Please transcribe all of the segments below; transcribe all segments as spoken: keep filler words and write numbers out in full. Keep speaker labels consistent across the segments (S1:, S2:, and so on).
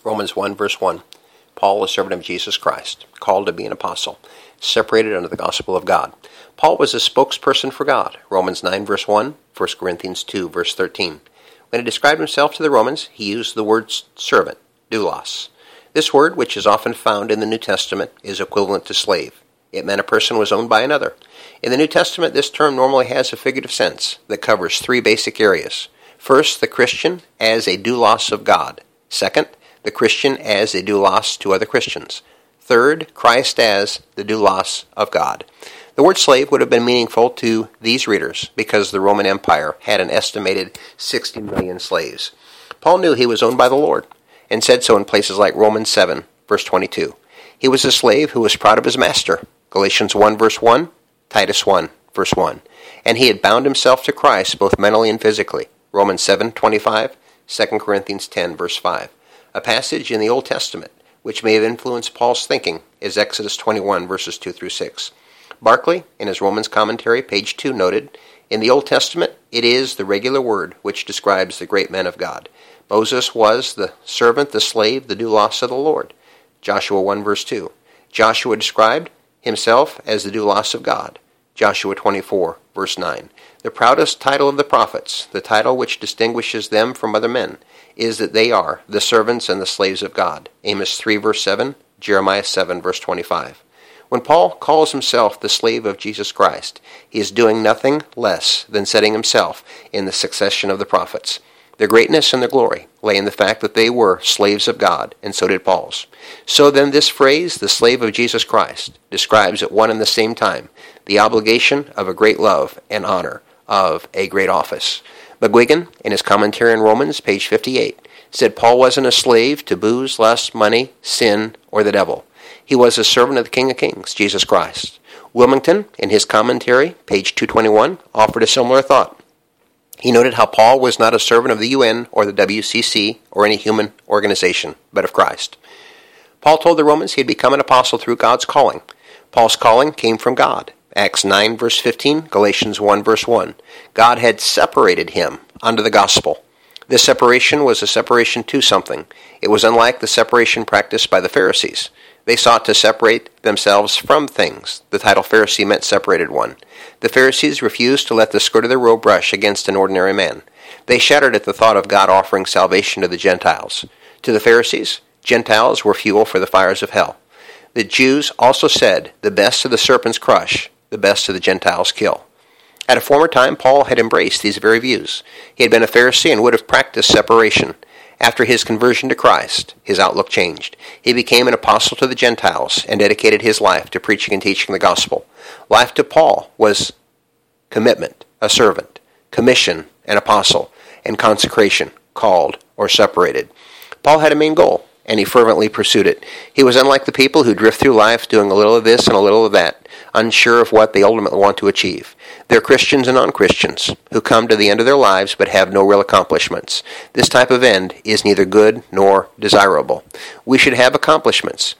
S1: Romans one, verse one. Paul, a servant of Jesus Christ, called to be an apostle, separated under the gospel of God. Paul was a spokesperson for God. Romans nine, verse one, First Corinthians two, verse thirteen. When he described himself to the Romans, he used the word servant, doulos. This word, which is often found in the New Testament, is equivalent to slave. It meant a person was owned by another. In the New Testament, this term normally has a figurative sense that covers three basic areas. First, the Christian as a doulos of God. Second, the Christian as a doulos to other Christians. Third, Christ as the doulos of God. The word slave would have been meaningful to these readers because the Roman Empire had an estimated sixty million slaves. Paul knew he was owned by the Lord and said so in places like Romans seven, verse twenty-two. He was a slave who was proud of his master. Galatians one, verse one, Titus one, verse one. And he had bound himself to Christ both mentally and physically. Romans seven, twenty-five, Second Corinthians ten, verse five. A passage in the Old Testament which may have influenced Paul's thinking is Exodus twenty-one, verses two through six. Barclay, in his Romans commentary, page two, noted, in the Old Testament, it is the regular word which describes the great men of God. Moses was the servant, the slave, the doulos of the Lord. Joshua one, verse two. Joshua described himself as the doulos of God. Joshua twenty-four, verse nine. The proudest title of the prophets, the title which distinguishes them from other men, is that they are the servants and the slaves of God. Amos three, verse seven, Jeremiah seven, verse twenty-five. When Paul calls himself the slave of Jesus Christ, he is doing nothing less than setting himself in the succession of the prophets. Their greatness and their glory lay in the fact that they were slaves of God, and so did Paul's. So then this phrase, the slave of Jesus Christ, describes at one and the same time the obligation of a great love and honor of a great office. McGuigan, in his commentary on Romans, page fifty-eight, said Paul wasn't a slave to booze, lust, money, sin, or the devil. He was a servant of the King of Kings, Jesus Christ. Wilmington, in his commentary, page two twenty-one, offered a similar thought. He noted how Paul was not a servant of the U N or the W C C or any human organization, but of Christ. Paul told the Romans he had become an apostle through God's calling. Paul's calling came from God. Acts nine, verse fifteen, Galatians one, verse one. God had separated him under the gospel. This separation was a separation to something. It was unlike the separation practiced by the Pharisees. They sought to separate themselves from things. The title Pharisee meant separated one. The Pharisees refused to let the skirt of their robe brush against an ordinary man. They shuddered at the thought of God offering salvation to the Gentiles. To the Pharisees, Gentiles were fuel for the fires of hell. The Jews also said, the best of the serpents crush, the best of the Gentiles kill. At a former time, Paul had embraced these very views. He had been a Pharisee and would have practiced separation. After his conversion to Christ, his outlook changed. He became an apostle to the Gentiles and dedicated his life to preaching and teaching the gospel. Life to Paul was commitment, a servant, commission, an apostle, and consecration, called or separated. Paul had a main goal, and he fervently pursued it. He was unlike the people who drift through life doing a little of this and a little of that, unsure of what they ultimately want to achieve. They're Christians and non-Christians who come to the end of their lives but have no real accomplishments. This type of end is neither good nor desirable. We should have accomplishments,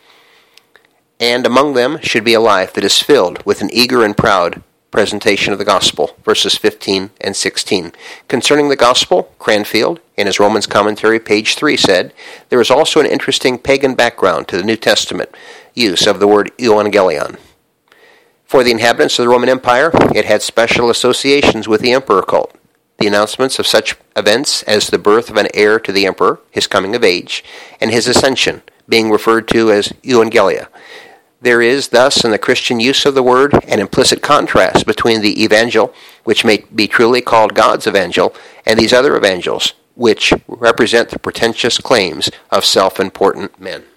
S1: and among them should be a life that is filled with an eager and proud presentation of the gospel, verses fifteen and sixteen. Concerning the gospel, Cranfield, in his Romans commentary, page three, said, there is also an interesting pagan background to the New Testament use of the word euangelion. For the inhabitants of the Roman Empire, it had special associations with the emperor cult. The announcements of such events as the birth of an heir to the emperor, his coming of age, and his ascension, being referred to as euangelia. There is thus in the Christian use of the word an implicit contrast between the evangel, which may be truly called God's evangel, and these other evangels, which represent the pretentious claims of self-important men.